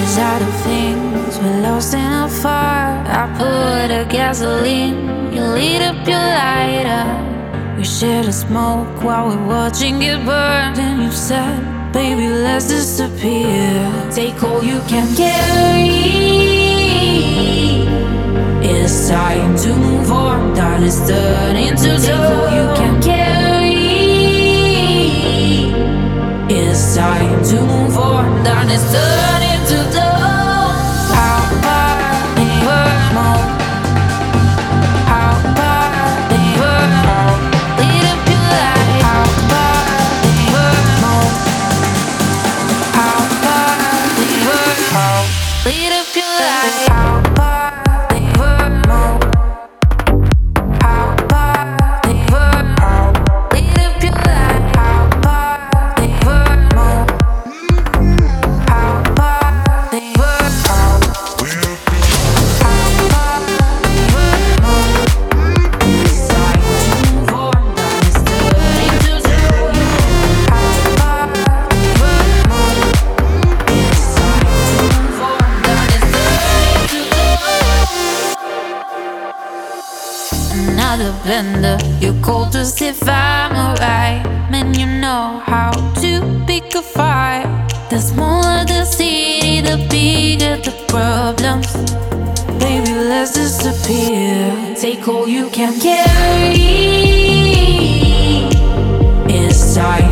Out of things we're lost in a fire. I put a gasoline, you lit up your lighter. We shared a smoke while we're watching it burn. Then you said, baby, let's disappear. Take all you can carry. It's time to move on. That is turning to take all you can carry. It's time to move on. That is turning to the lead up your life. How far they hurt more. How far they hurt more. Lead up your life. How far they hurt more. How far they hurt more. How far they hurt more. It's time to move on. That is turning to zero. How far they hurt more. It's time to move on. Another bender, you called to see if I'm alright. Man, you know how to pick a fight. The smaller the city, the bigger the problems. Baby, let's disappear. Take all you can carry. It's time